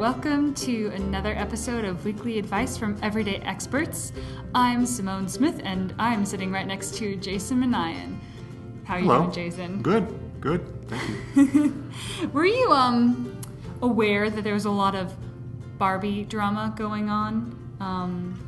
welcome to another episode of Weekly Advice from Everyday Experts. I'm Simone Smith, and I'm sitting right next to Jason Manayan. How are you doing, Jason? Good. Thank you. Were you aware that there was a lot of Barbie drama going on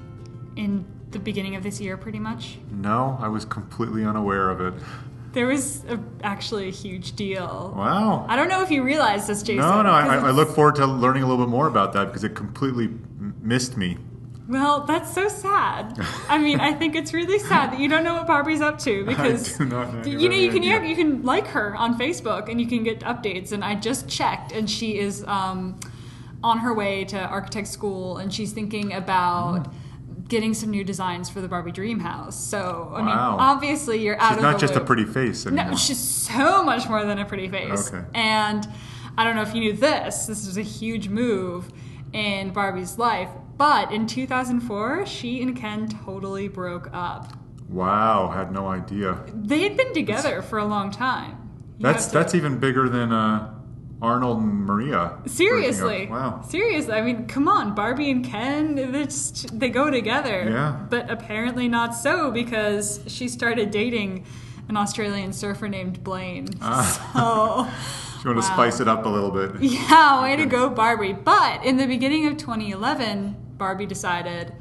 in the beginning of this year, pretty much? No, I was completely unaware of it. There was actually a huge deal. Wow. I don't know if you realized this, Jason. No, I look forward to learning a little bit more about that because it completely missed me. Well, that's so sad. I mean, I think it's really sad that you don't know what Barbie's up to because I do not know. You can like her on Facebook and you can get updates. And I just checked, and she is on her way to architect school, and she's thinking about getting some new designs for the Barbie dream house. So, I mean, obviously you're out of the loop. She's not just a pretty face anymore. No, she's so much more than a pretty face. Okay. And I don't know if you knew this. This was a huge move in Barbie's life. But in 2004, she and Ken totally broke up. Wow, had no idea. They had been together for a long time. That's even bigger than Arnold and Maria. Seriously. Wow. Seriously. I mean, come on. Barbie and Ken, they go together. Yeah. But apparently not so, because she started dating an Australian surfer named Blaine. So... You want to spice it up a little bit. Yeah, way to go, Barbie. But in the beginning of 2011, Barbie decided,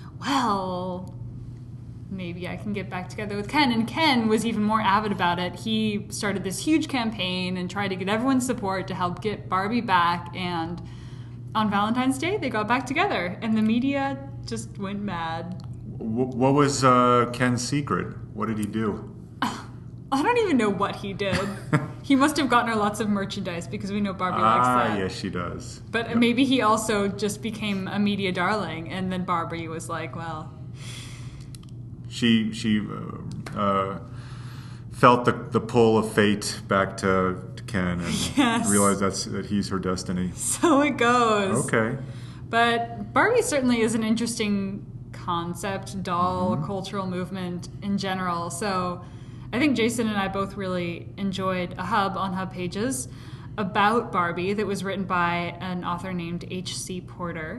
well, maybe I can get back together with Ken. And Ken was even more avid about it. He started this huge campaign and tried to get everyone's support to help get Barbie back. And on Valentine's Day, they got back together. And the media just went mad. What was Ken's secret? What did he do? I don't even know what he did. He must have gotten her lots of merchandise because we know Barbie likes that. Yes, she does. But maybe he also just became a media darling, and then Barbie was like, well... She felt the pull of fate back to Ken and realized that he's her destiny. So it goes. Okay. But Barbie certainly is an interesting concept, doll, cultural movement in general. So... I think Jason and I both really enjoyed a hub on Hub Pages about Barbie that was written by an author named H.C. Porter,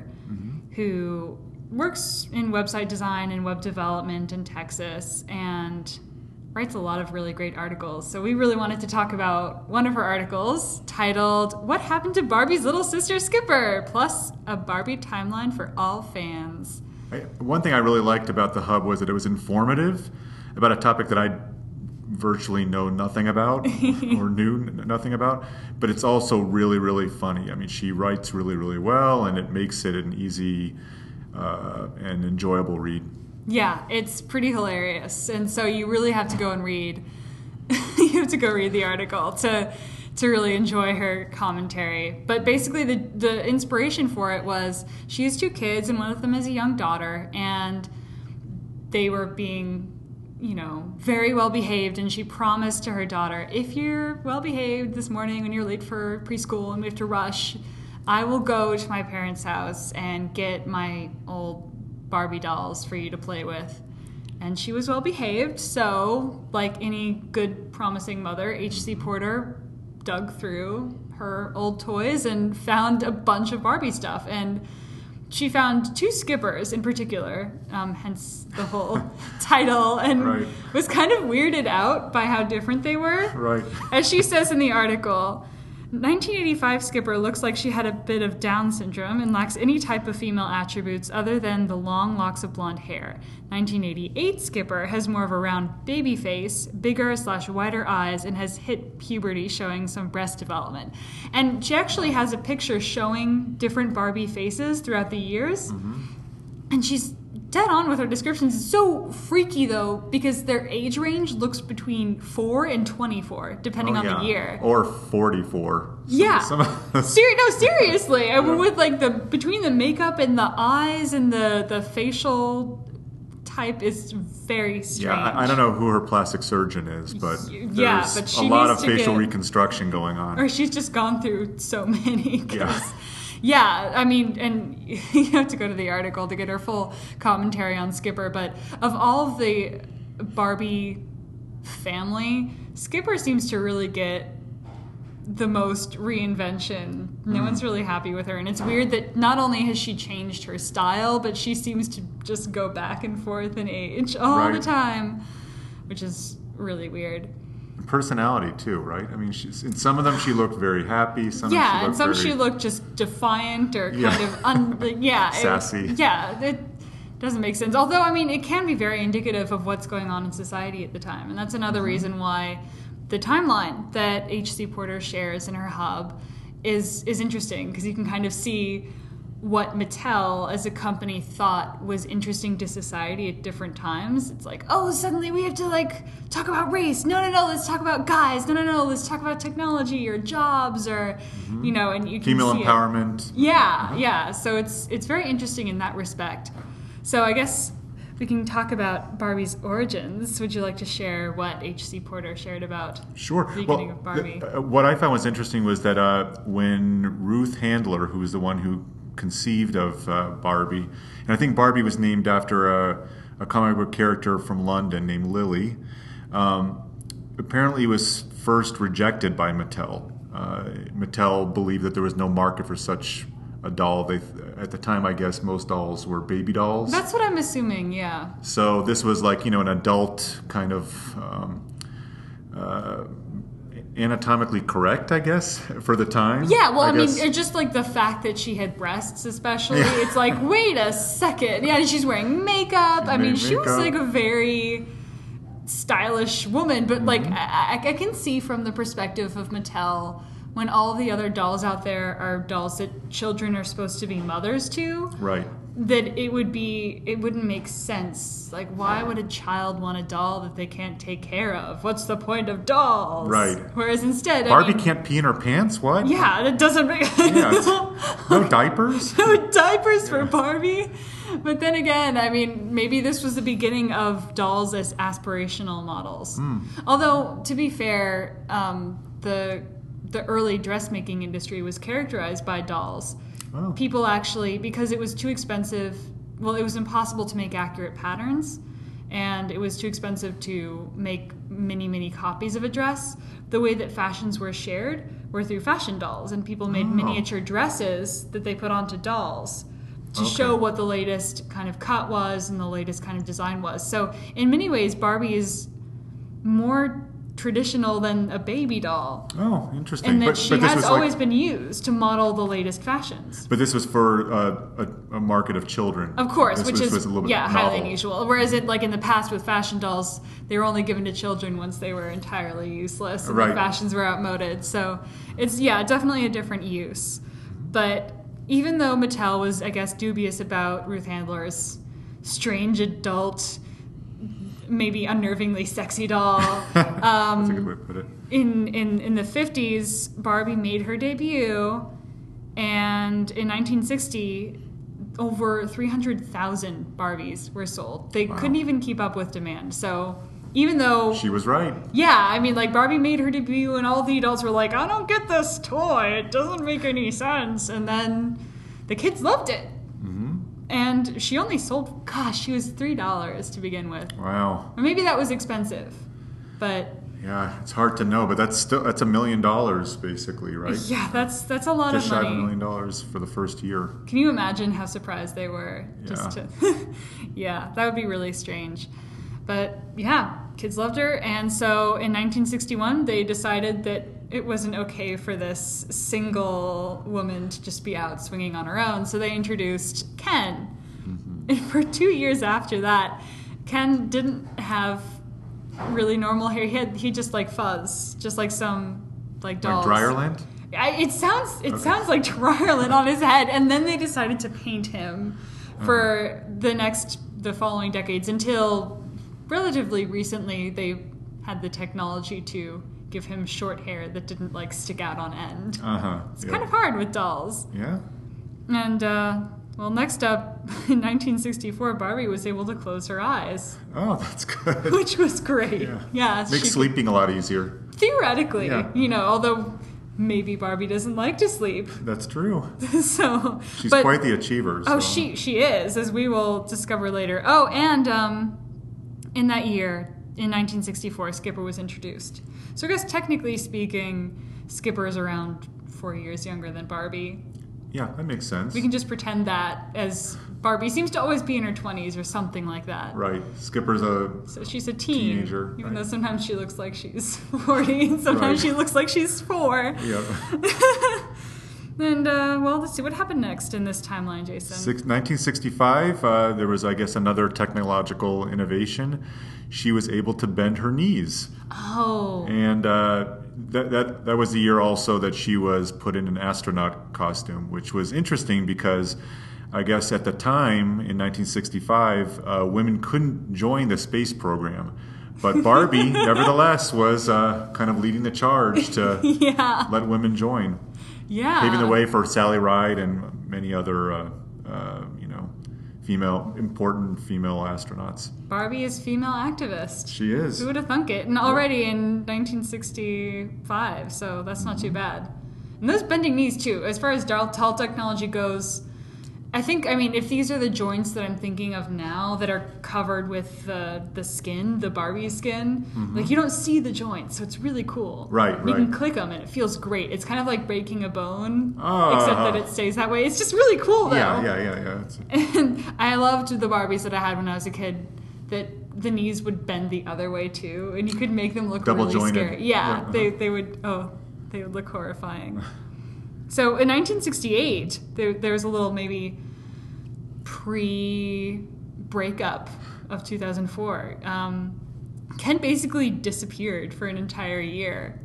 who works in website design and web development in Texas and writes a lot of really great articles. So we really wanted to talk about one of her articles titled, What Happened to Barbie's Little Sister Skipper? Plus a Barbie timeline for all fans. One thing I really liked about the Hub was that it was informative about a topic that I virtually know nothing about or knew nothing about, but it's also really, really funny. I mean, she writes really, really well, and it makes it an easy and enjoyable read. Yeah, it's pretty hilarious, and so you really have to go and read. You have to go read the article to really enjoy her commentary. But basically, the inspiration for it was she has two kids, and one of them is a young daughter, and they were being very well behaved, and she promised to her daughter, if you're well behaved this morning when you're late for preschool and we have to rush, I will go to my parents' house and get my old Barbie dolls for you to play with. And she was well behaved, so like any good promising mother, H.C. Porter dug through her old toys and found a bunch of Barbie stuff, and she found two skippers in particular, hence the whole title, and was kind of weirded out by how different they were. Right. As she says in the article, 1985 Skipper looks like she had a bit of Down syndrome and lacks any type of female attributes other than the long locks of blonde hair. 1988 Skipper has more of a round baby face, bigger/wider eyes, and has hit puberty, showing some breast development. And she actually has a picture showing different Barbie faces throughout the years. And she's dead on with her descriptions. It's so freaky, though, because their age range looks between 4 and 24, depending on the year. Or 44. Seriously. I mean, with between the makeup and the eyes and the facial type is very strange. Yeah, I don't know who her plastic surgeon is, but there's a lot of facial reconstruction going on. Or she's just gone through so many. Yeah, I mean, and you have to go to the article to get her full commentary on Skipper, but of all of the Barbie family, Skipper seems to really get the most reinvention. No one's really happy with her. And it's weird that not only has she changed her style, but she seems to just go back and forth in age all the time, which is really weird. Personality too, right? I mean, in some of them she looked very happy. She looked just defiant or kind of sassy. It doesn't make sense. Although, I mean, it can be very indicative of what's going on in society at the time, and that's another reason why the timeline that H.C. Porter shares in her hub is interesting, because you can kind of see what Mattel as a company thought was interesting to society at different times. It's like, oh, suddenly we have to like talk about race. No, let's talk about guys. No, let's talk about technology or jobs or, you know, and you can female see empowerment. Yeah. So it's very interesting in that respect. So I guess we can talk about Barbie's origins. Would you like to share what H.C. Porter shared about the beginning of Barbie? What I found was interesting was that when Ruth Handler, who was the one who conceived of Barbie, and I think Barbie was named after a comic book character from London named Lily, apparently was first rejected by Mattel. Mattel believed that there was no market for such a doll. At the time, I guess most dolls were baby dolls. That's what I'm assuming, yeah. So this was like, you know, an adult kind of anatomically correct, I guess, for the time. Yeah, well, I mean, it's just like the fact that she had breasts, especially. Yeah. It's like, wait a second. Yeah, she's wearing makeup. She was like a very stylish woman. But like, I can see from the perspective of Mattel, when all the other dolls out there are dolls that children are supposed to be mothers to. Right. That it wouldn't make sense. Like, why would a child want a doll that they can't take care of? What's the point of dolls? Right. Whereas instead, Barbie can't pee in her pants? What? Yeah, that doesn't make no diapers? No diapers for Barbie? But then again, I mean, maybe this was the beginning of dolls as aspirational models. Although, to be fair, the early dressmaking industry was characterized by dolls. Oh. People actually, because it was too expensive, well, it was impossible to make accurate patterns, and it was too expensive to make many copies of a dress. The way that fashions were shared were through fashion dolls, and people made miniature dresses that they put onto dolls to show what the latest kind of cut was and the latest kind of design was. So in many ways, Barbie is more traditional than a baby doll. Oh, interesting. And that she has always been used to model the latest fashions. But this was for a market of children. Of course, which is a little bit highly unusual. Whereas like in the past with fashion dolls, they were only given to children once they were entirely useless and the fashions were outmoded. So it's definitely a different use. But even though Mattel was, I guess, dubious about Ruth Handler's strange adult, maybe unnervingly sexy doll. That's a good way to put it. In the 50s, Barbie made her debut, and in 1960, over 300,000 Barbies were sold. They couldn't even keep up with demand. So even though... She was right. Yeah, I mean, like, Barbie made her debut, and all the adults were like, I don't get this toy. It doesn't make any sense. And then the kids loved it. And she only sold, she was $3 to begin with. Wow. Or maybe that was expensive, but... Yeah, it's hard to know, but that's $1 million, basically, right? Yeah, that's a lot of money. Just shy of $1 million for the first year. Can you imagine how surprised they were? Yeah. Yeah, that would be really strange. But yeah, kids loved her, and so in 1961, they decided that it wasn't okay for this single woman to just be out swinging on her own, so they introduced Ken. And for 2 years after that, Ken didn't have really normal hair. He just like fuzz, just like some like dolls. Like Dreyerland? It sounds like Dreyerland on his head, and then they decided to paint him for the following decades until relatively recently they had the technology to give him short hair that didn't like stick out on end. It's kind of hard with dolls. Yeah. And next up, in 1964, Barbie was able to close her eyes. Oh, that's good. Which was great. Yeah. Makes sleeping a lot easier. Theoretically, although maybe Barbie doesn't like to sleep. That's true. So she's quite the achiever. Oh, she is, as we will discover later. Oh, and in that year, in 1964, Skipper was introduced. So I guess technically speaking, Skipper is around 4 years younger than Barbie. Yeah, that makes sense. We can just pretend that as Barbie seems to always be in her 20s or something like that. Right. Skipper's So she's a teenager. Even right. though sometimes she looks like she's 40 and sometimes Right. she looks like she's 4. Yeah. And, well, let's see. What happened next in this timeline, Jason? 1965, there was, I guess, another technological innovation. She was able to bend her knees. Oh. And that was the year also that she was put in an astronaut costume, which was interesting because I guess at the time, in 1965, women couldn't join the space program. But Barbie, nevertheless, was kind of leading the charge to Yeah. let women join. Yeah. Paving the way for Sally Ride and many other, important female astronauts. Barbie is female activist. She is. Who would have thunk it? And already in 1965, so that's not too bad. And those bending knees, too. As far as tall technology goes, I mean, if these are the joints that I'm thinking of now that are covered with the skin, the Barbie skin, like you don't see the joints, so it's really cool. Right, You can right. click them and it feels great. It's kind of like breaking a bone, Ah. except that it stays that way. It's just really cool, though. Yeah. And I loved the Barbies that I had when I was a kid that the knees would bend the other way too, and you could make them look Double really jointed. scary. Yeah, Yeah. they would look horrifying. So in 1968, there was a little maybe pre-breakup of 2004. Ken basically disappeared for an entire year.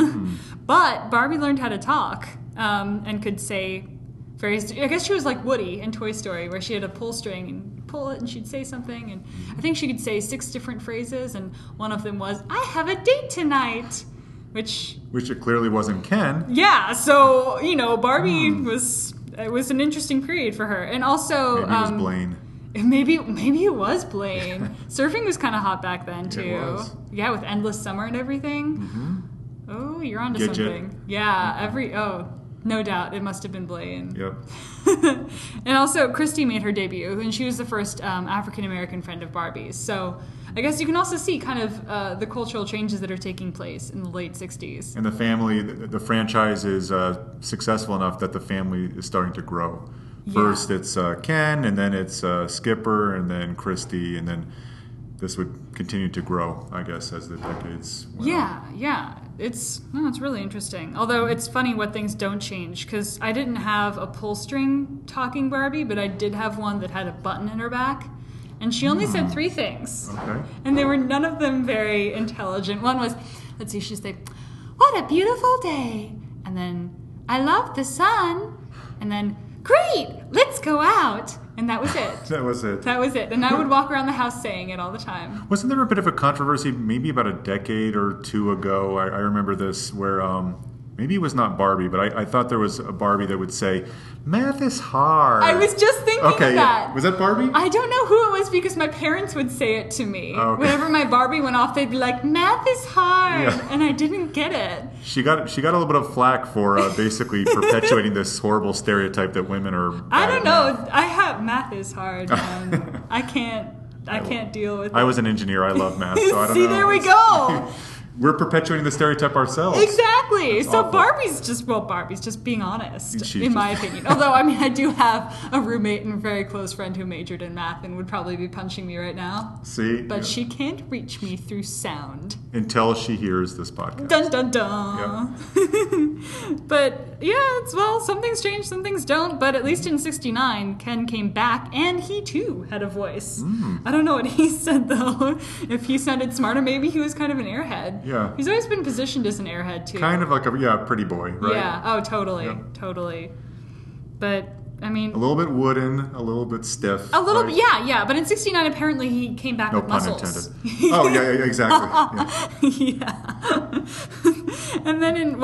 But Barbie learned how to talk and could say various... I guess she was like Woody in Toy Story, where she had a pull string and pull it and she'd say something. And I think she could say 6 different phrases, and one of them was, "I have a date tonight," which Which it clearly wasn't Ken. yeah, so, Barbie was... It was an interesting period for her. And also... Maybe it was Blaine. Maybe it was Blaine. Surfing was kind of hot back then, too. It was. Yeah, with Endless Summer and everything. Mm-hmm. Oh, you're onto Gidget. something. Yeah, no doubt. It must have been Blaine. Yep. And also, Christy made her debut, and she was the first African-American friend of Barbie's. So I guess you can also see kind of the cultural changes that are taking place in the late 60s. And the family, the franchise is successful enough that the family is starting to grow. Yeah. First it's Ken, and then it's Skipper, and then Christy, and then this would continue to grow, I guess, as the decades went on. Yeah. It's really interesting. Although it's funny what things don't change, because I didn't have a pull string talking Barbie, but I did have one that had a button in her back. And she only said 3 things. Okay. And they were none of them very intelligent. One was, let's see, she'd say, "What a beautiful day." And then, "I love the sun." And then, "Great, let's go out." And that was it. That was it. That was it. And I would walk around the house saying it all the time. Wasn't there a bit of a controversy maybe about a decade or 2 ago? I remember this where maybe it was not Barbie, but I thought there was a Barbie that would say, "Math is hard." I was just thinking of that. Yeah. Was that Barbie? I don't know who it was because my parents would say it to me. Oh, okay. Whenever my Barbie went off, they'd be like, "Math is hard." Yeah. And I didn't get it. She got a little bit of flack for basically perpetuating this horrible stereotype that women are bad I don't at know. math. Math is hard, man. I can't deal with it. I was an engineer. I love math, so I don't See, know. there we go. We're perpetuating the stereotype ourselves. Exactly. That's So awful. Barbie's just being honest, She's in my opinion. Although, I do have a roommate and very close friend who majored in math and would probably be punching me right now. See? But Yeah. she can't reach me through sound. Until she hears this podcast. Dun dun dun. But yeah, some things change, some things don't. But at least in '69, Ken came back, and he too had a voice. I don't know what he said though. If he sounded smarter, maybe he was kind of an airhead. Yeah. He's always been positioned as an airhead too. Kind of like a pretty boy, right? Yeah. Oh, totally, Yep. totally. But I mean, A little bit wooden, a little bit stiff. a little right? bit, yeah. But in '69, apparently he came back No with pun muscles. intended. Oh, yeah, exactly. Yeah. Yeah. And then in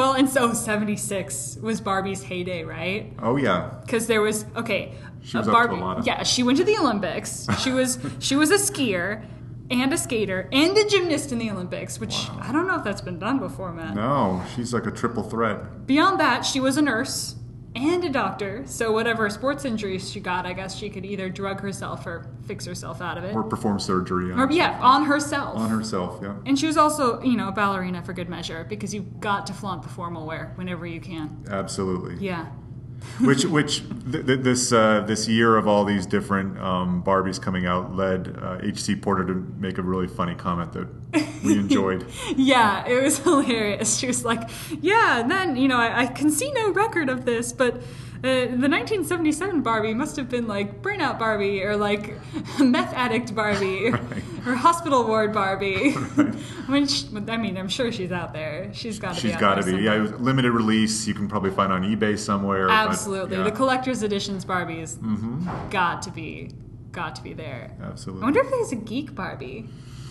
76 was Barbie's heyday, right? Oh, yeah. Because there was She was up to a lot of- Yeah, she went to the Olympics. She was a skier and a skater and a gymnast in the Olympics, which I don't know if that's been done before, man. No, she's like a triple threat. Beyond that, she was a nurse and a doctor. So whatever sports injuries she got, I guess she could either drug herself or fix herself out of it. Or perform surgery. Or, yeah, on herself. On herself, yeah. And she was also, a ballerina for good measure, because you've got to flaunt the formal wear whenever you can. Absolutely. Yeah. This year of all these different Barbies coming out led H.C. Porter to make a really funny comment that we enjoyed. Yeah, it was hilarious. She was like, yeah, and then, I can see no record of this, but the 1977 Barbie must have been like Burnout Barbie or like Meth Addict Barbie or Hospital Ward Barbie. Right. Which, I'm sure she's out there. She's got to be. She's got to be. Yeah, it was limited release. You can probably find on eBay somewhere. Absolutely, but, yeah. The collector's editions Barbies got to be there. Absolutely. I wonder if there's a geek Barbie.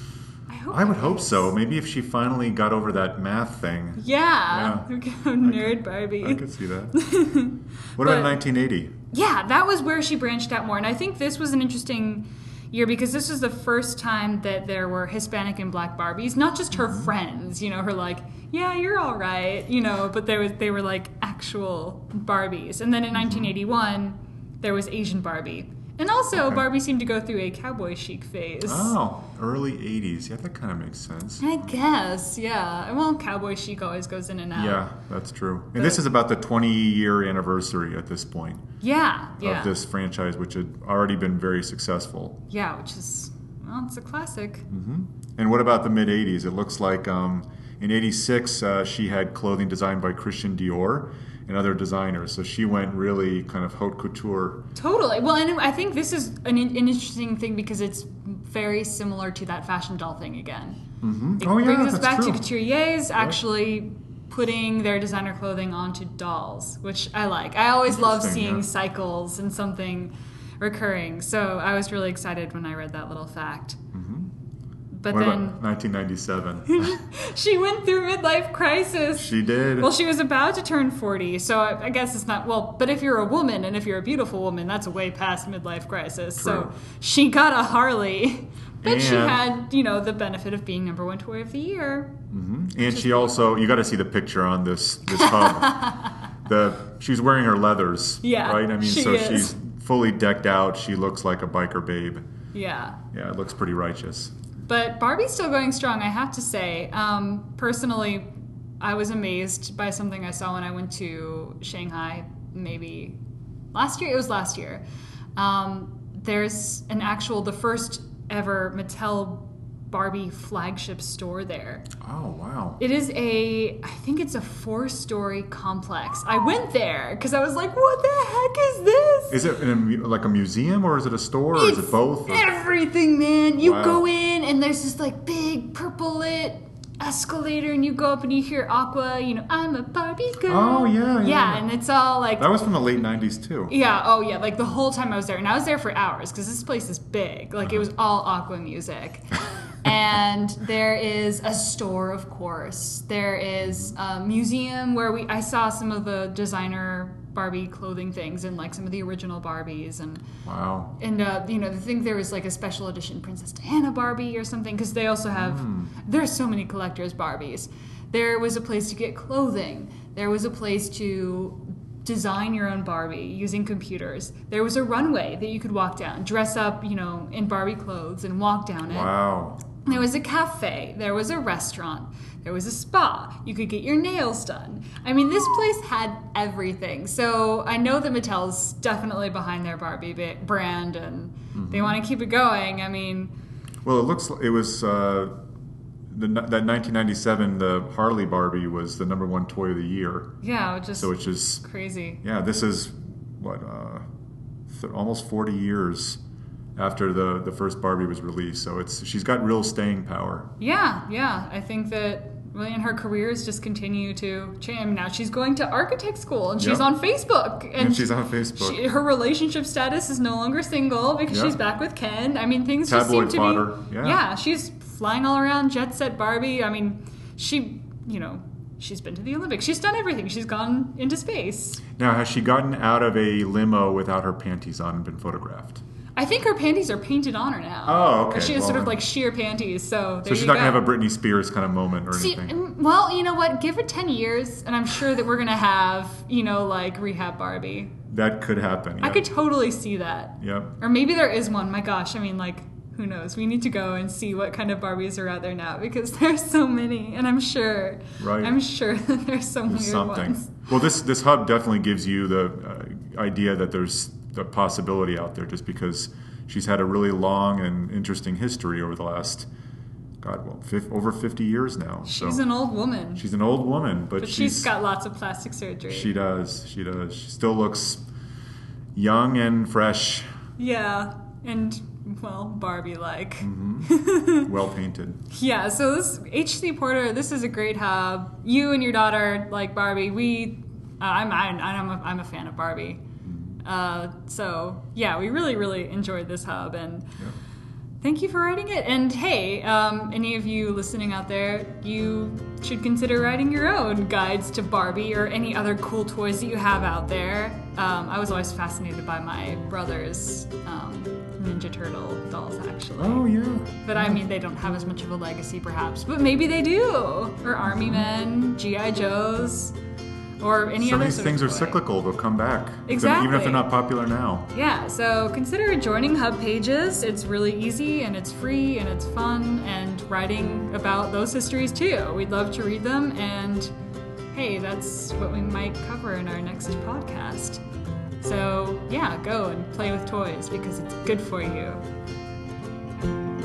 I would hope so. Maybe if she finally got over that math thing. Yeah. Nerd Barbie. I could see that. What about 1980? Yeah, that was where she branched out more. And I think this was an interesting year because this was the first time that there were Hispanic and Black Barbies, not just her friends, her like, yeah, you're all right, but they were like actual Barbies. And then in 1981, there was Asian Barbie. And also, Barbie seemed to go through a cowboy chic phase. Oh, early 80s. Yeah, that kind of makes sense. I guess, yeah. Well, cowboy chic always goes in and out. Yeah, that's true. And this is about the 20-year anniversary at this point. Yeah. Of this franchise, which had already been very successful. Yeah, which is, it's a classic. Mm-hmm. And what about the mid-80s? It looks like in 86, she had clothing designed by Christian Dior and other designers. So she went really kind of haute couture. Totally. Well, and I think this is an interesting thing because it's very similar to that fashion doll thing again. Mm-hmm. It brings us back true. to couturiers actually putting their designer clothing onto dolls, which I like. I always love seeing cycles and something recurring. So I was really excited when I read that little fact. Mm-hmm. But what then about 1997? she went through midlife crisis. She did. Well, she was about to turn 40, so I guess it's not, but if you're a woman and if you're a beautiful woman, that's way past midlife crisis. True. So she got a Harley, but she had, the benefit of being #1 toy of the year. Mm-hmm. And she also, you got to see the picture on this hub. She's wearing her leathers, right? I mean, she's fully decked out. She looks like a biker babe. Yeah. Yeah, it looks pretty righteous. But Barbie's still going strong, I have to say. Personally, I was amazed by something I saw when I went to Shanghai, maybe last year. It was last year. There's the first ever Mattel Barbie flagship store there. Oh, wow. It is I think it's a 4-story complex. I went there because I was like, what the heck is this? Is it like a museum or is it a store or is it both? Everything, man. You go in and there's this like big purple lit escalator and you go up and you hear Aqua, I'm a Barbie girl. Oh, yeah. Yeah, and it's all like... That was from the late 90s, too. Yeah, like the whole time I was there. And I was there for hours because this place is big. Like it was all Aqua music. And there is a store, of course. There is a museum where I saw some of the designer Barbie clothing things and like some of the original Barbies and wow. And I think there was like a special edition Princess Diana Barbie or something because they also have there's so many collectors Barbies. There was a place to get clothing. There was a place to design your own Barbie using computers. There was a runway that you could walk down, dress up, in Barbie clothes and walk down it. Wow. There was a cafe. There was a restaurant. There was a spa. You could get your nails done. I mean, this place had everything. So I know that Mattel's definitely behind their Barbie brand, and they want to keep it going. I mean... Well, it was... that 1997, the Harley Barbie was the #1 toy of the year. Yeah, it's just crazy. Yeah, this is, almost 40 years after the first Barbie was released. So she's got real staying power. Yeah. I think that really in her career has just continued to change. Now she's going to architect school and she's on Facebook. And she's on Facebook. Her relationship status is no longer single because she's back with Ken. I mean, things just seem to fodder. be... Yeah, she's flying all around, jet set Barbie. I mean, she, she's been to the Olympics. She's done everything. She's gone into space. Now, has she gotten out of a limo without her panties on and been photographed? I think her panties are painted on her now. Oh, okay. Or she has Well, sort of then- like sheer panties, so there So she's you not go. going to have a Britney Spears kind of moment or anything. Well, you know what? Give it 10 years, and I'm sure that we're going to have, like Rehab Barbie. That could happen. I Yep. could totally see that. Yep. Or maybe there is one. My gosh, I mean, like, who knows? We need to go and see what kind of Barbies are out there now because there's so many, and I'm sure that there's some There's weird something. ones. Well, this hub definitely gives you the idea that there's a possibility out there just because she's had a really long and interesting history over the last, over 50 years now. She's an old woman. She's an old woman, but she's got lots of plastic surgery. She does. She still looks young and fresh. Yeah, and, well, Barbie-like. Well painted. Yeah, so this HC Porter, this is a great hub. You and your daughter like Barbie. I'm a fan of Barbie. So yeah, we really, really enjoyed this hub, and thank you for writing it. And hey, any of you listening out there, you should consider writing your own guides to Barbie or any other cool toys that you have out there. I was always fascinated by my brother's Ninja Turtle dolls, actually. Oh, yeah. But I mean, they don't have as much of a legacy, perhaps. But maybe they do. Or Army Men, G.I. Joes, or any Some other of these sort things of are toy. cyclical. They'll come back. Exactly. Even if they're not popular now. Yeah, so consider joining Hub Pages. It's really easy, and it's free, and it's fun, and writing about those histories, too. We'd love to read them, and hey, that's what we might cover in our next podcast. So, yeah, go and play with toys, because it's good for you.